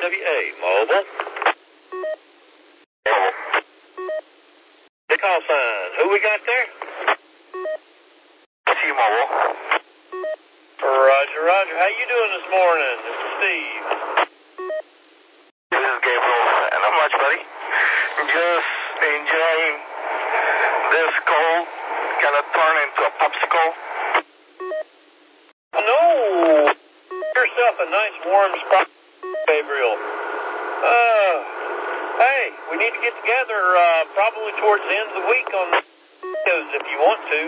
WA Mobile. The call sign. Who we got there? T-Mobile. Roger, Roger. How you doing this morning? This is Steve. This is Gabriel. Not much, buddy. Just enjoying this cold. Gonna turn into a popsicle. No. Yourself a nice warm spot, Gabriel. Hey, we need to get together probably towards the end of the week on the videos if you want to.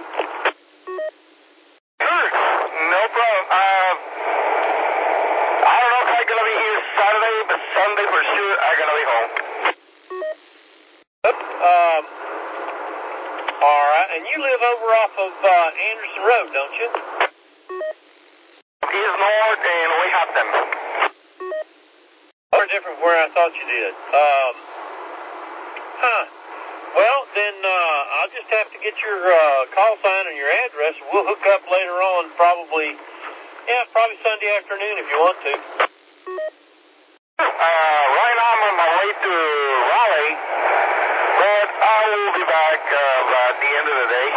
Sure. No problem. I don't know if I'm gonna be here Saturday, but Sunday for sure I'm gonna be home. All right, and you live over off of Anderson Road, don't you? East North and we have them. Or different where I thought you did. Well, then I'll just have to get your call sign and your address. We'll hook up later on, probably Sunday afternoon if you want to. Right now I'm on my way to Raleigh, but I will be back at the end of the day.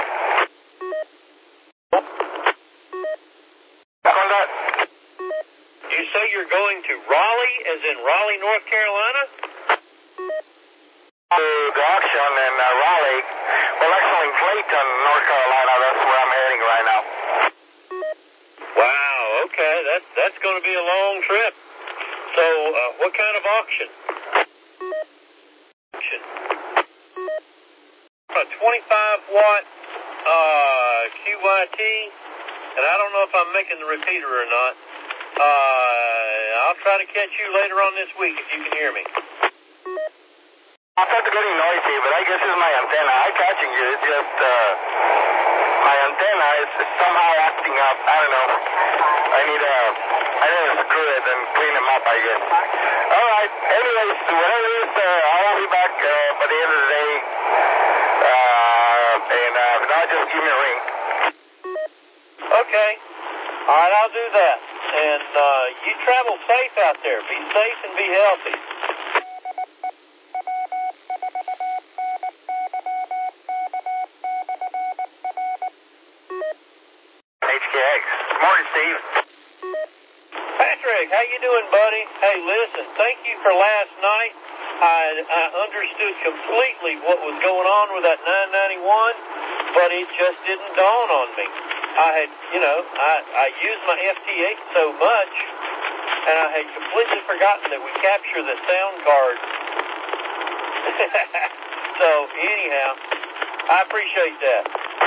On that. You say you're going to Raleigh, as in Raleigh, North Carolina? To the auction in Raleigh. Well, actually in Clayton, North Carolina. That's where I'm heading right now. Wow, okay. That's going to be a long trip. So, what kind of auction? A 25-watt QYT, and I don't know if I'm making the repeater or not. I'll try to catch you later on this week if you can hear me. I started getting noisy, but I guess it's my antenna. I'm catching you. It's just my antenna is somehow acting up. I don't know. I need to screw it and clean them up, I guess. All right. Anyways, whatever it is, I'll be back by the end of the day. And if not, just give me a ring. Okay. All right, I'll do that. And you travel safe out there. Be safe and be healthy. HKX. Good morning, Steve. Patrick, how you doing, buddy? Hey, listen, thank you for last night. I understood completely what was going on with that 991, but it just didn't dawn on me. I used my FT8 so much, and I had completely forgotten that we capture the sound card. So, anyhow, I appreciate that.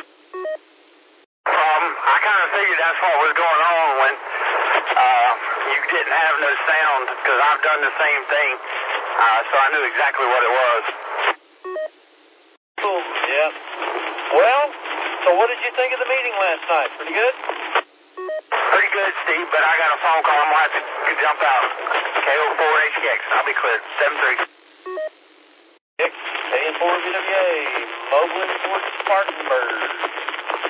I kind of figured that's what was going on when you didn't have no sound, because I've done the same thing, so I knew exactly what it was. Cool, yeah. Well, so what did you think of the meeting last night? Pretty good? Pretty good, Steve, but I got a phone call. I'm going to have to jump out. KO4HKX, I'll be clear. 7-3. KN4VWA, Mobile Import Spartanburg.